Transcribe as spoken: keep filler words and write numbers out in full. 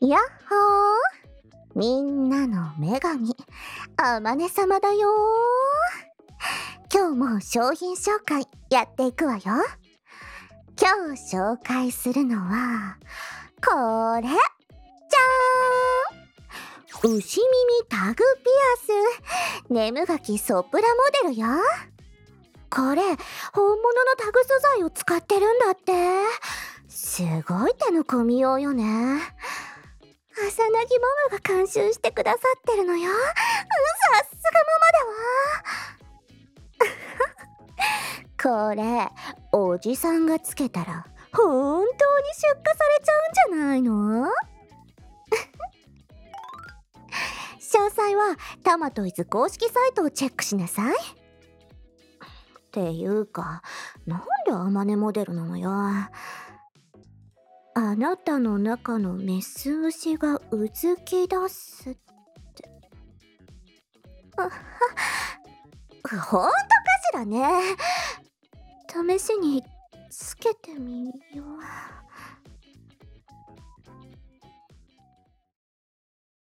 やっほー、みんなの女神、あまね様だよー。今日も商品紹介やっていくわよ。今日紹介するのは、これじゃーん、牛耳タグピアス、ネムガキソプラモデルよ。これ、本物のタグ素材を使ってるんだって。すごい手の込みようよね。浅なぎママが監修してくださってるのよ。うん、さすがママだわ。これ、おじさんがつけたら本当に出荷されちゃうんじゃないの？詳細はタマトイズ公式サイトをチェックしなさい。っていうか、なんであまねモデルなのよ。あなたの中のメス牛がうずき出すって。あはほんとかしらね。試しにつけてみよう。